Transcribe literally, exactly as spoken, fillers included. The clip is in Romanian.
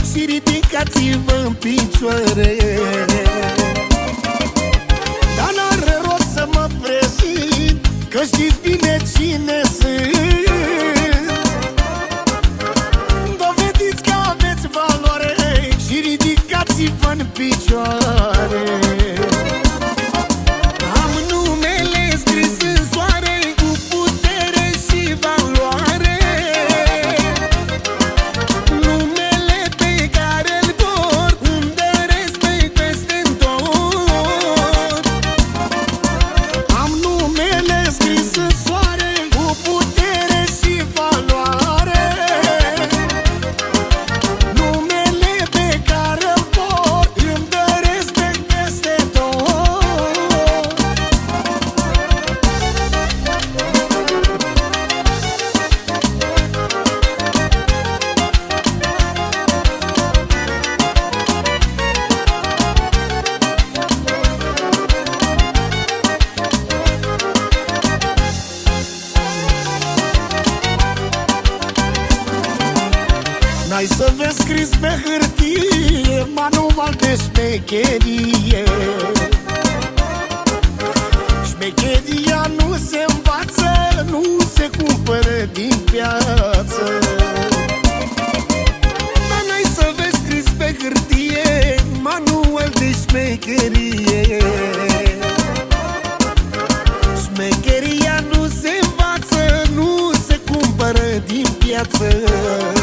și ridicați-vă în picioare. Dar n-are rost să mă prezint, că știți bine cine sunt. Dovediți că aveți valoare și ridicați-vă în picioare. Am numele scris în soare, cu putere și valoare, numele pe care îl port, unde respect peste tot. Am numele scris în soare, cu putere și valoare, numele pe care îl port, îmi dă respect peste tot. N-ai să vezi scris pe hârtie, manual de șmecherie. Șmecheria nu se învață, nu se cumpără din piață. Dar n-ai să vezi scris pe hârtie, manual de șmecherie. Șmecheria nu se învață, nu se cumpără din piață.